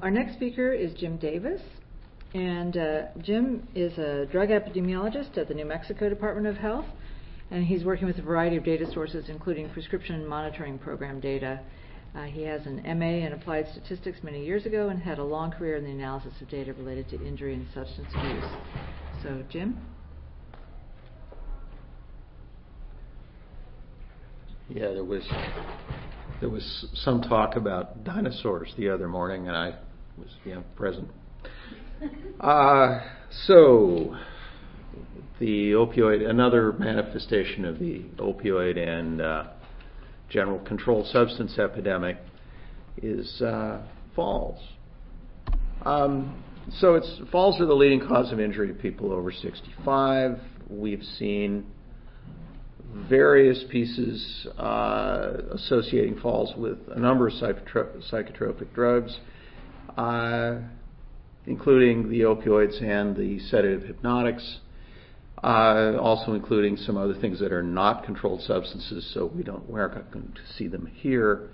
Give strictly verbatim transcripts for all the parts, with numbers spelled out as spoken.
our next speaker is Jim Davis, and uh, Jim is a drug epidemiologist at the New Mexico Department of Health, and he's working with a variety of data sources, including prescription monitoring program data. Uh, he has an M A in applied statistics many years ago and had a long career in the analysis of data related to injury and substance abuse. So, Jim? Yeah, there was there was some talk about dinosaurs the other morning, and I was yeah, present. Uh, so, the opioid, another manifestation of the opioid and uh, general controlled substance epidemic is uh, falls. Um, so, it's falls are the leading cause of injury to people over sixty-five. We've seen various pieces uh, associating falls with a number of psychotro- psychotropic drugs, uh, including the opioids and the sedative hypnotics, uh, also including some other things that are not controlled substances, so we don't, we're not going to see them here.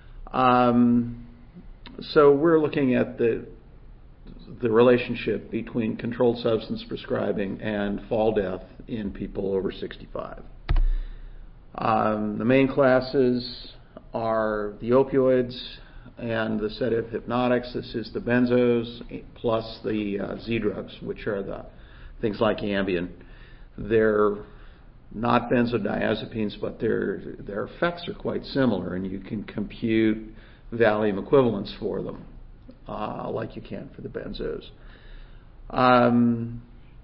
Um, so we're looking at the the relationship between controlled substance prescribing and fall death in people over sixty-five. Um, the main classes are the opioids and the sedative hypnotics. This is the benzos plus the uh, Z-drugs, which are the things like Ambien. They're not benzodiazepines, but their their effects are quite similar, and you can compute Valium equivalents for them, uh, like you can for the benzos. Um,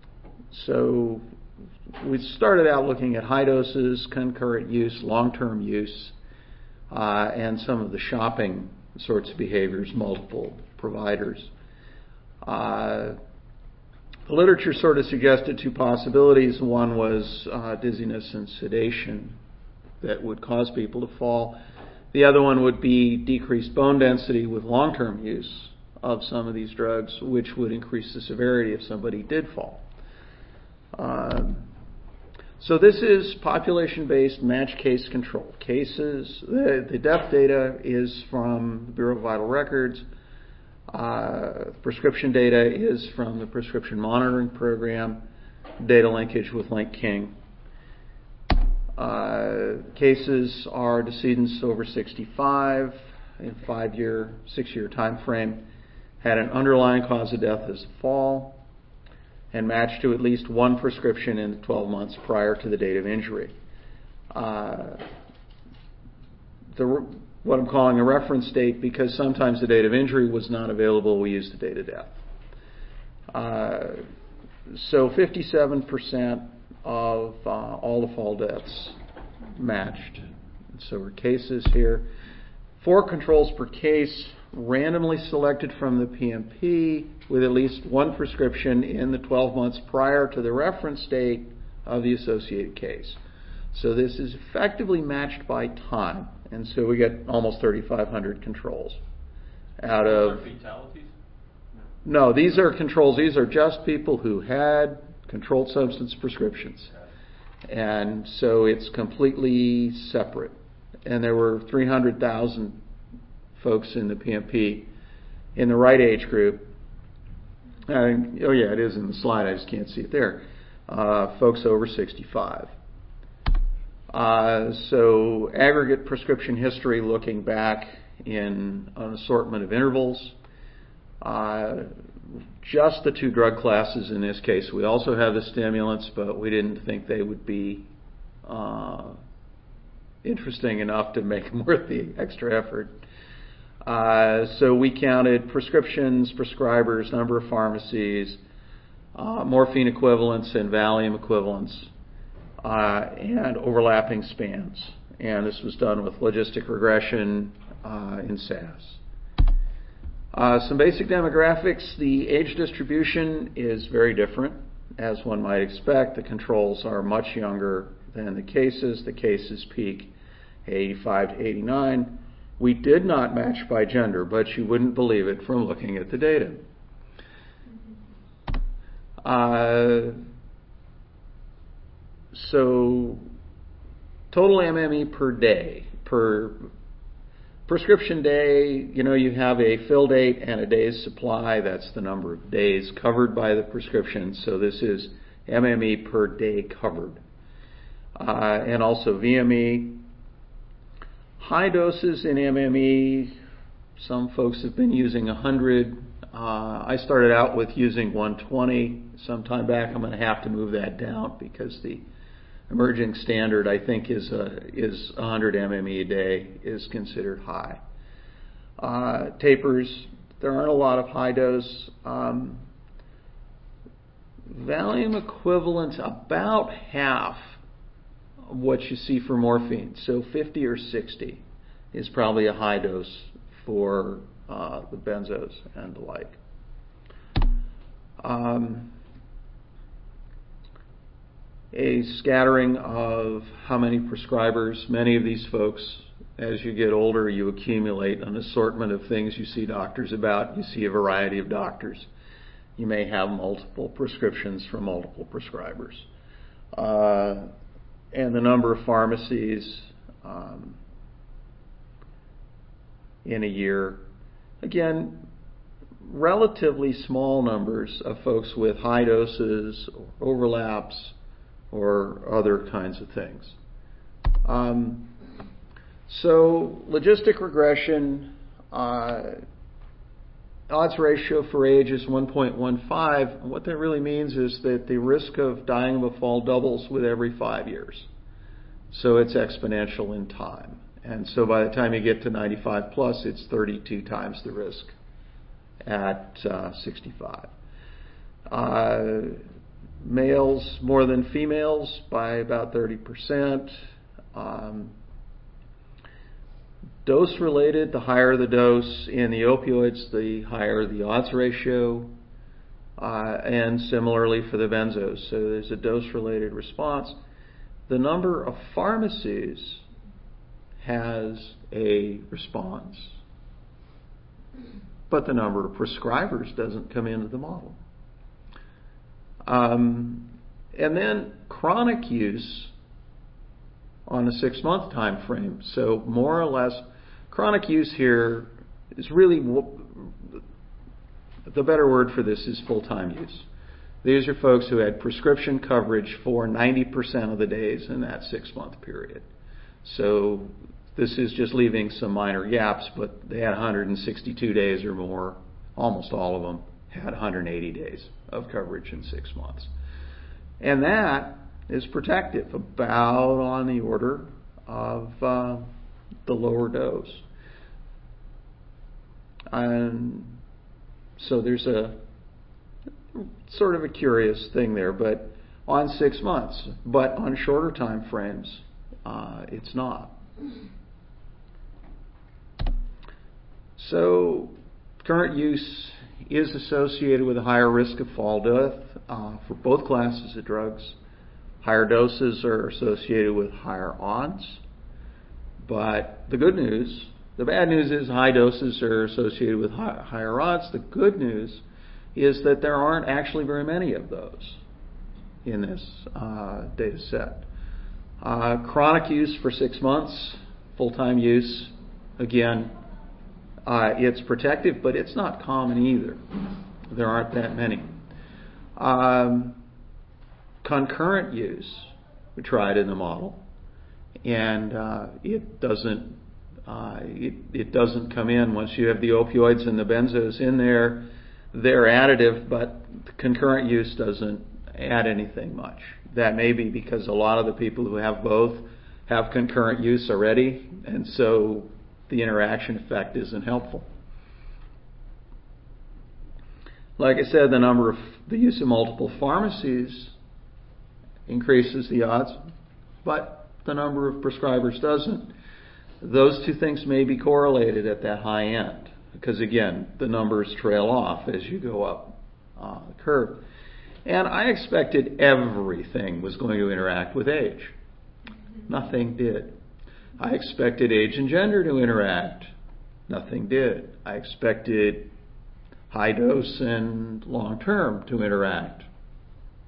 so we started out looking at high doses, concurrent use, long-term use, uh, and some of the shopping sorts of behaviors, multiple providers. Uh, the literature sort of suggested two possibilities. One was uh, dizziness and sedation that would cause people to fall. The other one would be decreased bone density with long-term use of some of these drugs, which would increase the severity if somebody did fall. Um, So this is population-based matched case control. Cases, the, the death data is from the Bureau of Vital Records. Uh, prescription data is from the Prescription Monitoring Program. Data linkage with LinkKing. Uh, cases are decedents over sixty-five in five-year, six-year time frame. Had an underlying cause of death as fall, and matched to at least one prescription in the twelve months prior to the date of injury. Uh, the, what I'm calling a reference date, because sometimes the date of injury was not available, we used the date of death. Uh, so fifty-seven percent of uh, all the fall deaths matched. So we're cases here. Four controls per case, randomly selected from the P M P with at least one prescription in the twelve months prior to the reference date of the associated case. So this is effectively matched by time, and so we get almost thirty-five hundred controls out of... fatalities? No, these are controls. These are just people who had controlled substance prescriptions. And so it's completely separate. And there were three hundred thousand folks in the P M P in the right age group. Uh, oh yeah, it is in the slide. I just can't see it there. Uh, folks over sixty-five. Uh, so aggregate prescription history looking back in an assortment of intervals. Uh, just the two drug classes in this case. We also have the stimulants, but we didn't think they would be uh, interesting enough to make them worth the extra effort. Uh, so we counted prescriptions, prescribers, number of pharmacies, uh, morphine equivalents and Valium equivalents, uh, and overlapping spans. And this was done with logistic regression uh, in S A S. Uh, some basic demographics. The age distribution is very different, as one might expect. The controls are much younger than the cases. The cases peak eighty-five to eighty-nine. We did not match by gender, but you wouldn't believe it from looking at the data. Uh, so, total M M E per day, per prescription day, you know, you have a fill date and a day's supply. That's the number of days covered by the prescription. So this is M M E per day covered. Uh, and also V M E. High doses in M M E, some folks have been using one hundred. Uh, I started out with using one twenty some time back. I'm going to have to move that down because the emerging standard, I think, is uh, is one hundred M M E a day is considered high. Uh, tapers, there aren't a lot of high dose. Um, Valium equivalent, about half of what you see for morphine. So fifty or sixty is probably a high dose for uh, the benzos and the like. Um, a scattering of how many prescribers. Many of these folks, as you get older, you accumulate an assortment of things you see doctors about. You see a variety of doctors. You may have multiple prescriptions from multiple prescribers. Uh, and the number of pharmacies um, in a year. Again, relatively small numbers of folks with high doses, overlaps, or other kinds of things. Um, so logistic regression, uh, odds ratio for age is one point one five. What that really means is that the risk of dying of a fall doubles with every five years. So it's exponential in time. And so by the time you get to ninety-five plus, it's thirty-two times the risk at uh, sixty-five. Uh, males more than females by about thirty percent. Um, dose related, the higher the dose in the opioids, the higher the odds ratio. Uh, and similarly for the benzos. So there's a dose related response. The number of pharmacies has a response, but the number of prescribers doesn't come into the model. Um, and then chronic use on a six-month time frame. So more or less, chronic use here is really, the better word for this is full-time use. These are folks who had prescription coverage for ninety percent of the days in that six-month period. So this is just leaving some minor gaps, but they had one hundred sixty-two days or more. Almost all of them had one hundred eighty days of coverage in six months. And that is protective, about on the order of uh, the lower dose. And so there's a sort of a curious thing there, but on six months, but on shorter time frames, uh, it's not. So current use is associated with a higher risk of fall death uh, for both classes of drugs. Higher doses are associated with higher odds. But the good news, the bad news is high doses are associated with high, higher odds. The good news is that there aren't actually very many of those in this uh, data set. Uh, chronic use for six months, full-time use, again, uh, it's protective, but it's not common either. There aren't that many. Um, concurrent use, we tried in the model, and uh, it doesn't uh, it, it doesn't come in once you have the opioids and the benzos in there. They're additive, but concurrent use doesn't add anything much. That may be because a lot of the people who have both have concurrent use already, and so the interaction effect isn't helpful. Like I said, the number of the use of multiple pharmacies increases the odds, but the number of prescribers doesn't. Those two things may be correlated at that high end, because again, the numbers trail off as you go up uh, the curve. And I expected everything was going to interact with age. Nothing did. I expected age and gender to interact. Nothing did. I expected high dose and long term to interact.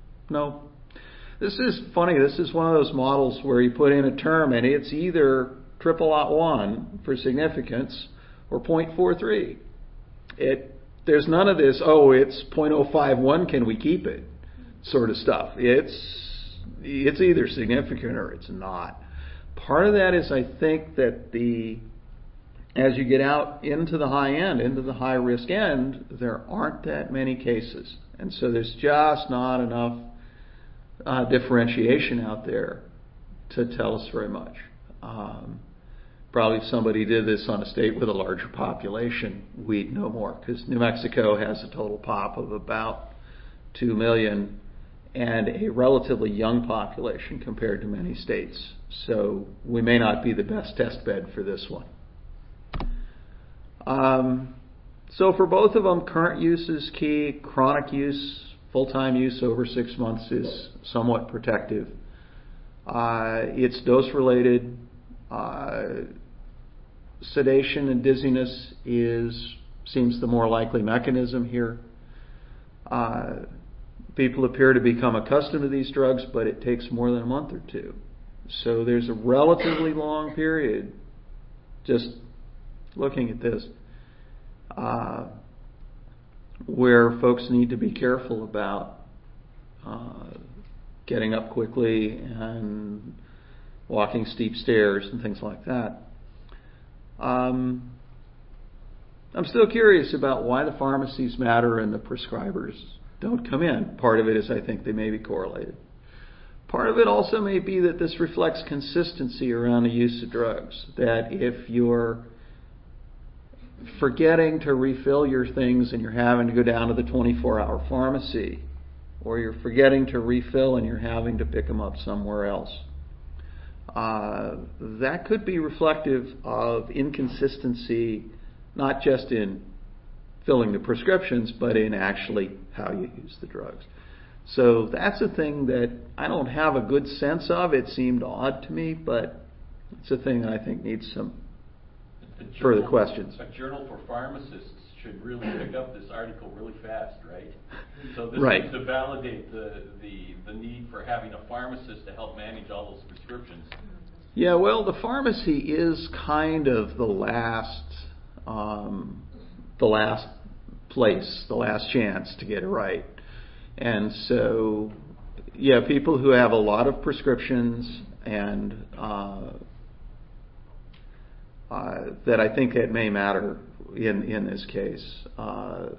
No. This is funny. This is one of those models where you put in a term and it's either triple ought one for significance or zero point four three. It there's none of this, oh, it's zero point zero five one, can we keep it, sort of stuff. It's it's either significant or it's not. Part of that is, I think, that the as you get out into the high end, into the high risk end, there aren't that many cases. And so there's just not enough uh, differentiation out there to tell us very much. Um, probably if somebody did this on a state with a larger population, we'd know more, because New Mexico has a total pop of about two million and a relatively young population compared to many states. So we may not be the best test bed for this one. Um, so for both of them, current use is key. Chronic use, full-time use over six months is somewhat protective. Uh, it's dose-related. Uh, sedation and dizziness is seems the more likely mechanism here. Uh, people appear to become accustomed to these drugs, but it takes more than a month or two. So there's a relatively long period, just looking at this, uh, where folks need to be careful about uh, getting up quickly and walking steep stairs and things like that. Um, I'm still curious about why the pharmacies matter and the prescribers don't come in. Part of it is I think they may be correlated. Part of it also may be that this reflects consistency around the use of drugs. That if you're forgetting to refill your things and you're having to go down to the twenty-four hour pharmacy, or you're forgetting to refill and you're having to pick them up somewhere else, uh, that could be reflective of inconsistency, not just in filling the prescriptions, but in actually how you use the drugs. So that's a thing that I don't have a good sense of. It seemed odd to me, but it's a thing that I think needs some further questions. A journal for pharmacists should really pick up this article really fast, right? So this right. is to validate the, the, the need for having a pharmacist to help manage all those prescriptions. Yeah, well, the pharmacy is kind of the last, um, the last place, the last chance to get it right. And so, yeah, people who have a lot of prescriptions and uh, uh, that I think that may matter in, in this case uh,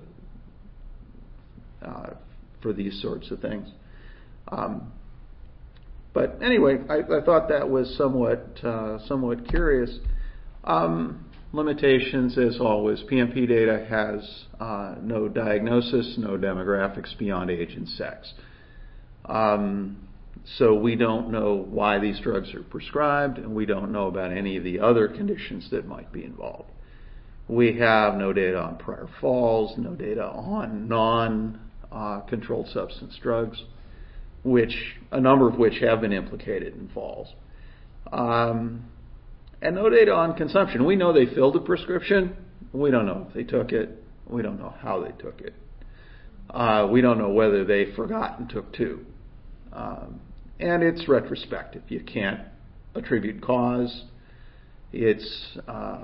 uh, for these sorts of things. Um, but anyway, I, I thought that was somewhat uh, somewhat curious. Um, Limitations, as always. P M P data has uh, no diagnosis, no demographics beyond age and sex. Um, so we don't know why these drugs are prescribed, and we don't know about any of the other conditions that might be involved. We have no data on prior falls, no data on non-controlled uh, substance drugs, which a number of which have been implicated in falls. Um, And no data on consumption. We know they filled a prescription. We don't know if they took it. We don't know how they took it. Uh, we don't know whether they forgot and took two. Um, and it's retrospective. You can't attribute cause. It's, uh,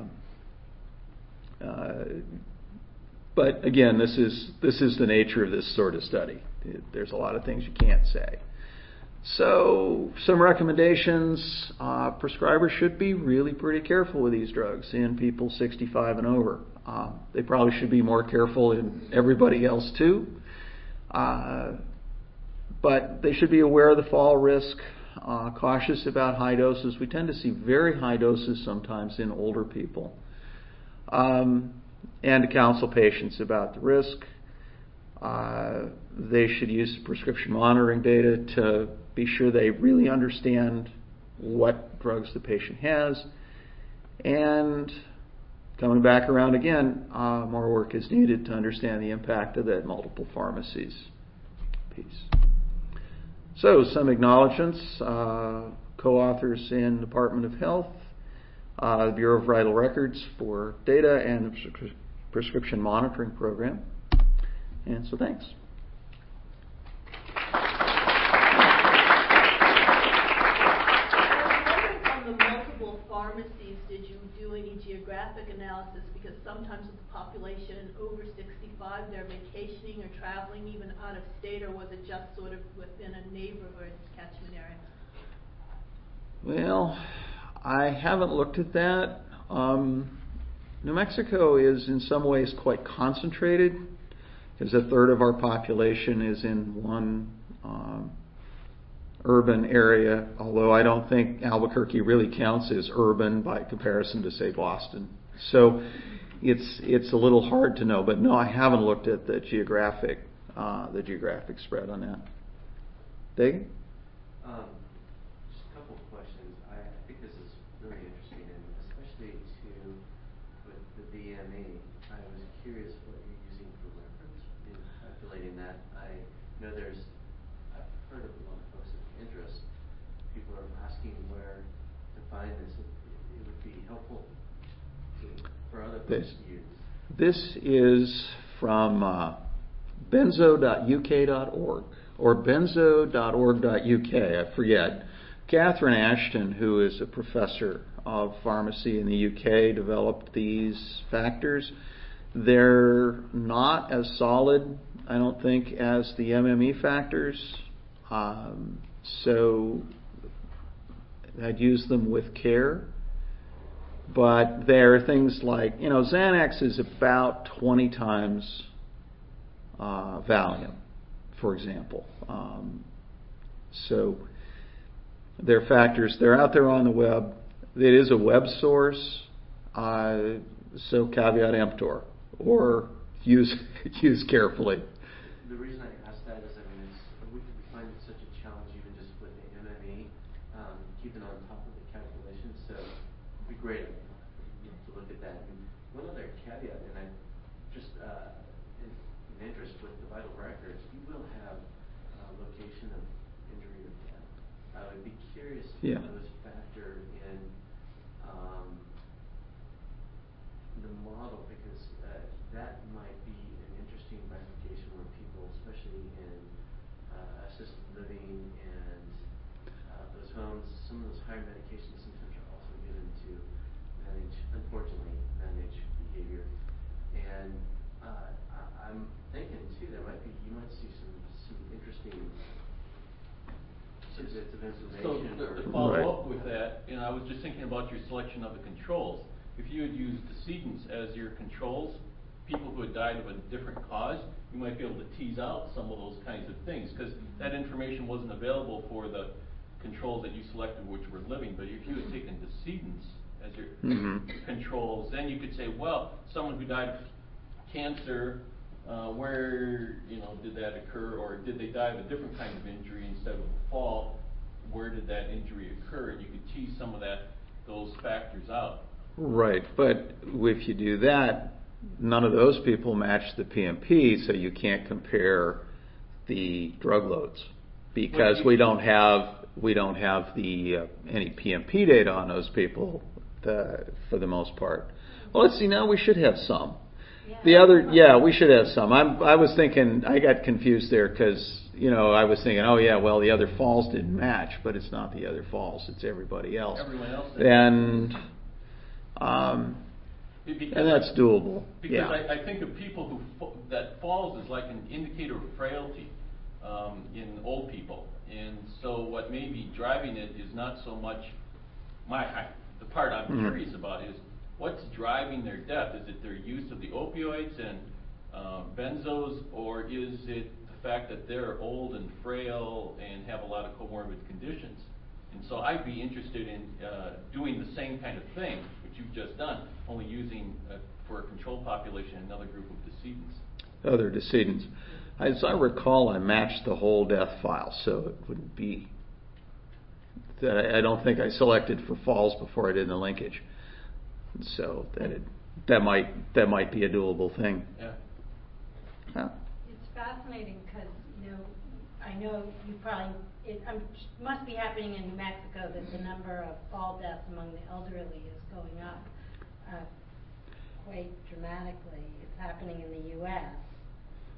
uh, but again, this is this is the nature of this sort of study. There's a lot of things you can't say. So, some recommendations. Uh, prescribers should be really pretty careful with these drugs in people sixty-five and over. Uh, they probably should be more careful in everybody else too. Uh, but they should be aware of the fall risk, uh, cautious about high doses. We tend to see very high doses sometimes in older people. Um, and to counsel patients about the risk. Uh, they should use prescription monitoring data to be sure they really understand what drugs the patient has. And coming back around again, uh, more work is needed to understand the impact of that multiple pharmacies piece. So some acknowledgements, uh, co-authors in Department of Health, uh, the Bureau of Vital Records for data, and the prescription monitoring program. And so thanks. On the multiple pharmacies. pharmacies, did you do any geographic analysis? Because sometimes with the population over sixty-five, they're vacationing or traveling even out of state, or was it just sort of within a neighborhood catchment area? Well, I haven't looked at that. Um, New Mexico is in some ways quite concentrated, because a third of our population is in one um, urban area, although I don't think Albuquerque really counts as urban by comparison to, say, Boston. So it's it's a little hard to know. But no, I haven't looked at the geographic uh, the geographic spread on that. Dave? Um, just a couple of questions. I, I think this is really interesting, and especially to with the B M E. I was curious what you're using for reference in calculating that. I know there's, I've heard of a lot of folks with interest. People are asking where to find this. It, it would be helpful to, for other folks This, to use. this is from uh, benzo dot U K dot org or benzo dot org dot U K, I forget. Catherine Ashton, who is a professor of pharmacy in the U K, developed these factors. They're not as solid, I don't think, as the M M E factors. Um, so I'd use them with care. But there are things like, you know, Xanax is about twenty times uh, Valium, for example. Um, so there are factors. They're out there on the web. It is a web source, uh, so caveat emptor, or use use carefully. The reason I ask that is, I mean, it's, we find it such a challenge even just with the M M E, um, keeping on top of the calculations. So it'd be great you know, to look at that. And one other caveat, and I just uh, in, in interest with the vital records, you will have uh, location of injury or death. I would be curious if Yeah. those factor in um, the model, because uh, that might be an interesting bifurcation where people, especially in uh, assisted living and uh, those homes, some of those higher medications sometimes are also given to manage, unfortunately, manage behavior. And uh, I, I'm thinking too, there might be, you might see some some interesting tidbits of So information. to, or- to follow Right. up with that, you know, I was just thinking about your selection of the controls. If you had used decedents as your controls, people who had died of a different cause, you might be able to tease out some of those kinds of things, because that information wasn't available for the controls that you selected, which were living. But if you had taken decedents as your Mhm. controls, then you could say, well, someone who died of cancer, uh, where, you know, did that occur, or did they die of a different kind of injury instead of a fall? Where did that injury occur? And you could tease some of that, those factors out. Right, but if you do that, none of those people match the P M P, so you can't compare the drug loads because we don't have we don't have the uh, any P M P data on those people the, for the most part. Well, let's see. Now we should have some. The other, yeah, we should have some. I'm, I was thinking, I got confused there because, you know, I was thinking, oh yeah, well the other falls didn't match, but it's not the other falls, it's everybody else. Everyone else did. And um, Because and that's doable. Because Yeah. I, I think of people who fa- that falls is like an indicator of frailty um, in old people, and so what may be driving it is not so much my I, the part I'm Mhm. curious about is what's driving their death. Is it their use of the opioids and uh, benzos, or is it the fact that they're old and frail and have a lot of comorbid conditions? And so I'd be interested in uh, doing the same kind of thing, which you've just done, only using uh, for a control population another group of decedents. Other decedents. As I recall, I matched the whole death file, so it wouldn't be that I, I don't think I selected for falls before I did the linkage. So that it, that might that might be a doable thing. Yeah. Huh. It's fascinating because, you know, I know you probably, it um, must be happening in New Mexico that the number of fall deaths among the elderly is going up uh, quite dramatically. It's happening in the U S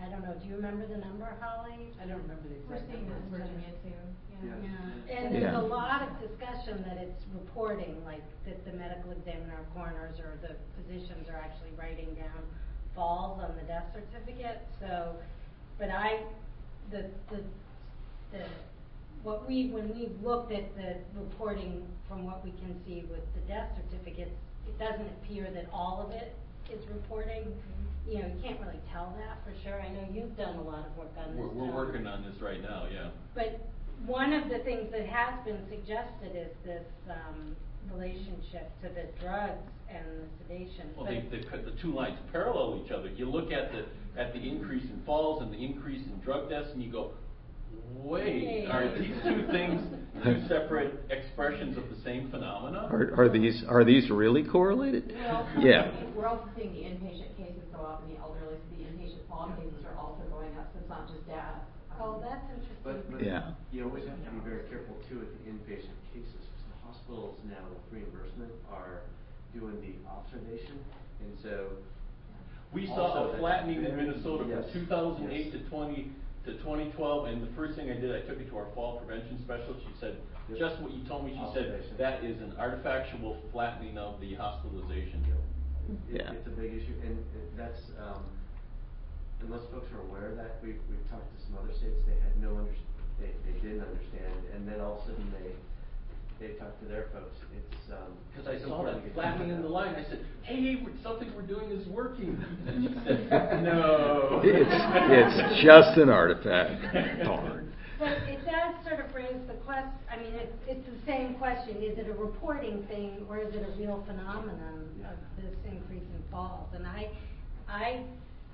I don't know, do you remember the number, Holly? I don't remember the We're exact seeing number. this in Virginia too, yeah. Yeah. Yeah, and there's Yeah. a lot of discussion that it's reporting, like that the medical examiner, coroners, or the physicians are actually writing down falls on the death certificate. So, but I, the the the what we when we looked at the reporting from what we can see with the death certificates, it doesn't appear that all of it is reporting. You know, you can't really tell that for sure. I know you've done a lot of work on this. We're, we're Tom. working on this right now, yeah. But one of the things that has been suggested is this um, relationship to the drugs and the sedation. Well, But- they, they, cut- the two lines parallel each other. You look at the, at the increase in falls and the increase in drug deaths, and you go, wait, are these two things two separate expressions of the same phenomena? Are, are these are these really correlated? Well, Yeah. We're also seeing the inpatient cases go up and the elderly, so the inpatient fall cases are also going up, so it's not just death. Oh, that's interesting. But, but Yeah. you always have to be very careful too with the inpatient cases, because the hospitals now with reimbursement are doing the observation, and so. We also saw a that's flattening in very- Minnesota yes, from two thousand eight yes. to twenty, to twenty twelve, and the first thing I did, I took it to our fall prevention specialist. She said, Yep. just what you told me. She said, Observation. that is an artifactual flattening of the hospitalization. It, Yeah. It's a big issue, and it, that's, um, unless folks are aware of that, we've, we've talked to some other states, they had no under, they, they didn't understand, and then all of a sudden they, they talked to their folks, it's, um. Because I it's saw important that to get flattening in out. the line. I said, hey, we're- something we're doing is working. And she said, no. It's it's just an artifact. Darn. But it does sort of raise the question, I mean, it's, it's the same question, is it a reporting thing or is it a real phenomenon of this increase in falls? And I, I,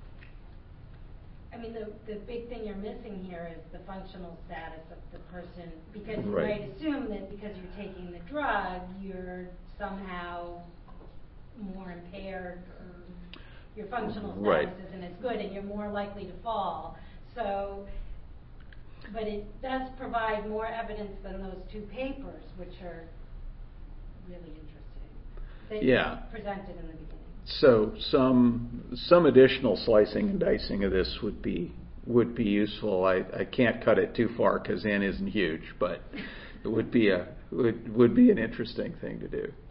I mean, the, the big thing you're missing here is the functional status of the person, because you Right. might assume that because you're taking the drug, you're somehow more impaired, or your functional status Right. isn't as good, and you're more likely to fall. So, but it does provide more evidence than those two papers, which are really interesting, that Yeah. you presented in the beginning. So some some additional slicing and dicing of this would be would be useful. I, I can't cut it too far because N isn't huge, but it would be a would would be an interesting thing to do.